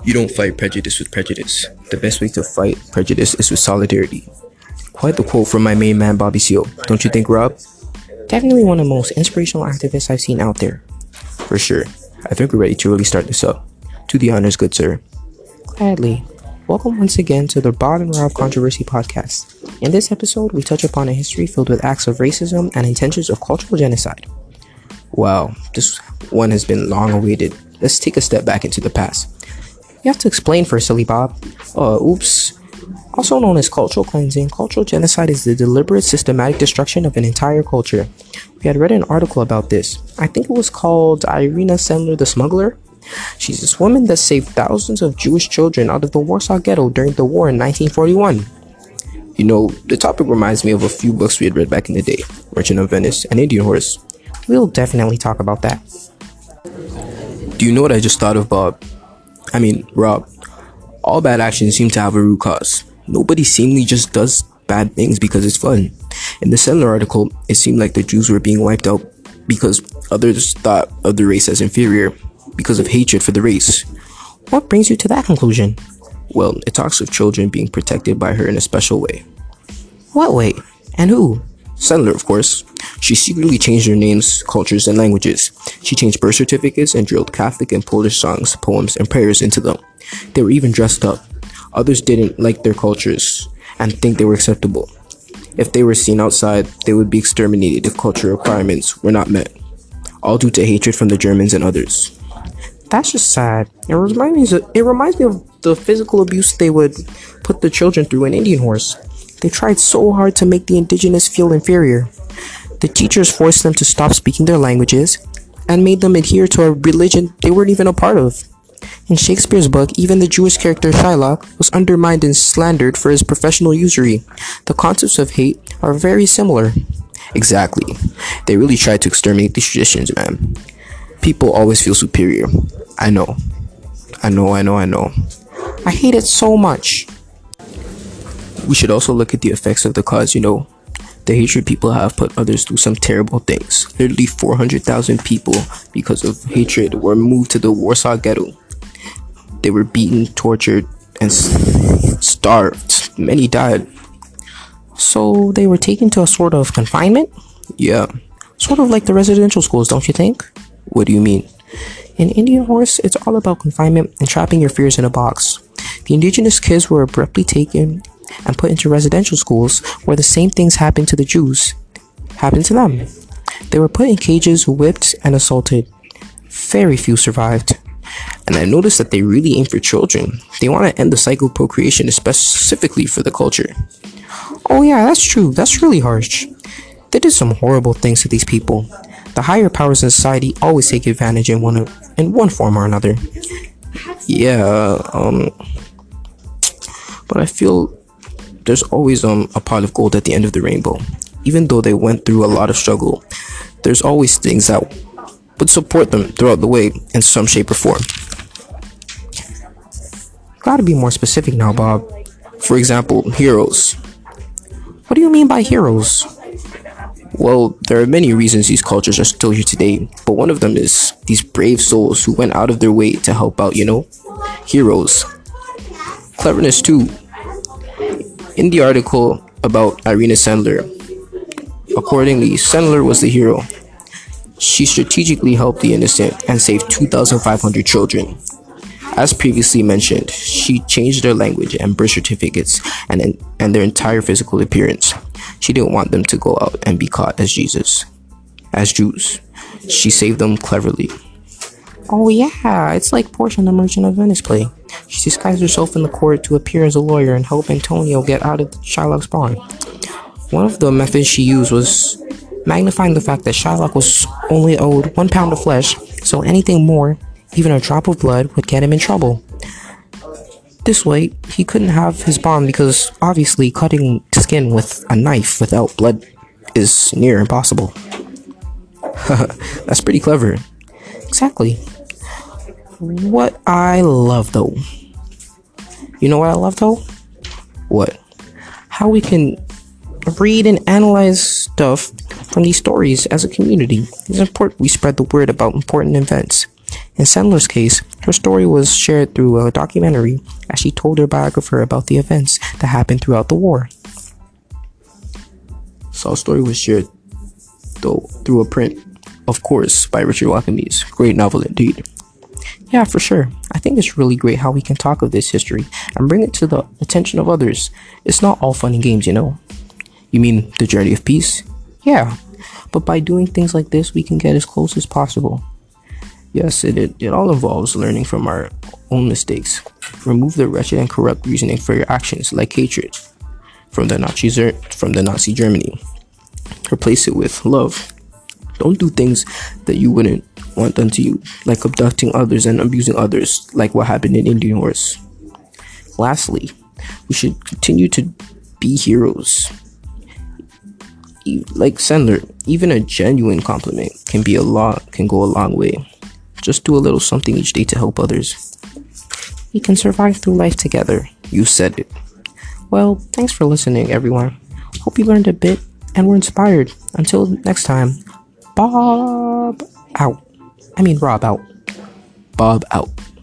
You don't fight prejudice with prejudice. The best way to fight prejudice is with solidarity. Quite the quote from my main man Bobby Seale, don't you think, Rob? Definitely one of the most inspirational activists I've seen out there. For sure. I think we're ready to really start this up. To the honors, good sir. Gladly. Welcome once again to the Bob and Rob Controversy Podcast. In this episode, we touch upon a history filled with acts of racism and intentions of cultural genocide. Wow, this one has been long awaited. Let's take a step back into the past. You have to explain first, silly Bob. Oops. Also known as cultural cleansing, cultural genocide is the deliberate, systematic destruction of an entire culture. We had read an article about this. I think it was called Irina Sendler the Smuggler. She's this woman that saved thousands of Jewish children out of the Warsaw Ghetto during the war in 1941. You know, the topic reminds me of a few books we had read back in the day. Merchant of Venice and Indian Horse. We'll definitely talk about that. Do you know what I just thought of, Rob? All bad actions seem to have a root cause. Nobody seemingly just does bad things because it's fun. In the Sendler article, it seemed like the Jews were being wiped out because others thought of the race as inferior because of hatred for the race. What brings you to that conclusion? Well, it talks of children being protected by her in a special way. What way? And who? Sendler, of course. She secretly changed their names, cultures, and languages. She changed birth certificates and drilled Catholic and Polish songs, poems, and prayers into them. They were even dressed up. Others didn't like their cultures and think they were acceptable. If they were seen outside, they would be exterminated if cultural requirements were not met. All due to hatred from the Germans and others. That's just sad. It reminds me of the physical abuse they would put the children through in Indian Horse. They tried so hard to make the indigenous feel inferior. The teachers forced them to stop speaking their languages and made them adhere to a religion they weren't even a part of. In Shakespeare's book, even the Jewish character Shylock was undermined and slandered for his professional usury. The concepts of hate are very similar. Exactly. They really tried to exterminate these traditions, man. People always feel superior. I know. I hate it so much. We should also look at the effects of the cause, The hatred people have put others through some terrible things. Literally 400,000 people, because of hatred, were moved to the Warsaw Ghetto. They were beaten, tortured, and starved. Many died. So they were taken to a sort of confinement? Yeah. Sort of like the residential schools, don't you think? What do you mean? In Indian Horse, it's all about confinement and trapping your fears in a box. The indigenous kids were abruptly taken and put into residential schools where the same things happened to the Jews happened to them. They were put in cages, whipped, and assaulted. Very few survived. And I noticed that they really aim for children. They want to end the cycle of procreation specifically for the culture. Oh yeah, that's true. That's really harsh. They did some horrible things to these people. The higher powers in society always take advantage in one form or another. Yeah, but I feel there's always a pot of gold at the end of the rainbow. Even though they went through a lot of struggle, there's always things that would support them throughout the way in some shape or form. Gotta be more specific now, Bob. For example, heroes. What do you mean by heroes? Well, there are many reasons these cultures are still here today, but one of them is these brave souls who went out of their way to help out, Heroes. Cleverness too. In the article about Irina Sendler, accordingly, Sendler was the hero. She strategically helped the innocent and saved 2,500 children. As previously mentioned, she changed their language and birth certificates and their entire physical appearance. She didn't want them to go out and be caught as Jews. She saved them cleverly. Oh yeah, it's like Portia in the Merchant of Venice play. She disguised herself in the court to appear as a lawyer and help Antonio get out of Shylock's barn. One of the methods she used was magnifying the fact that Shylock was only owed 1 pound of flesh, so anything more, even a drop of blood, would get him in trouble. This way, he couldn't have his bond because obviously cutting skin with a knife without blood is near impossible. That's pretty clever. Exactly. What I love though. You know what I love though? What? How we can read and analyze stuff from these stories as a community. It's important we spread the word about important events. In Sandler's case, her story was shared through a documentary as she told her biographer about the events that happened throughout the war. Saul's story was shared, though, through a print, of course, by Richard Wakemies. Great novel indeed. Yeah, for sure. I think it's really great how we can talk of this history and bring it to the attention of others. It's not all fun and games, you know. You mean the journey of peace? Yeah, but by doing things like this, we can get as close as possible. Yes, it all involves learning from our own mistakes. Remove the wretched and corrupt reasoning for your actions, like hatred from the Nazi Germany. Replace it with love. Don't do things that you wouldn't want done to you, like abducting others and abusing others, like what happened in Indian Wars. Lastly, we should continue to be heroes. Like Sandler, even a genuine compliment can go a long way. Just do a little something each day to help others. We can survive through life together. You said it. Well, thanks for listening, everyone. Hope you learned a bit and were inspired. Until next time, Rob out. Bob out.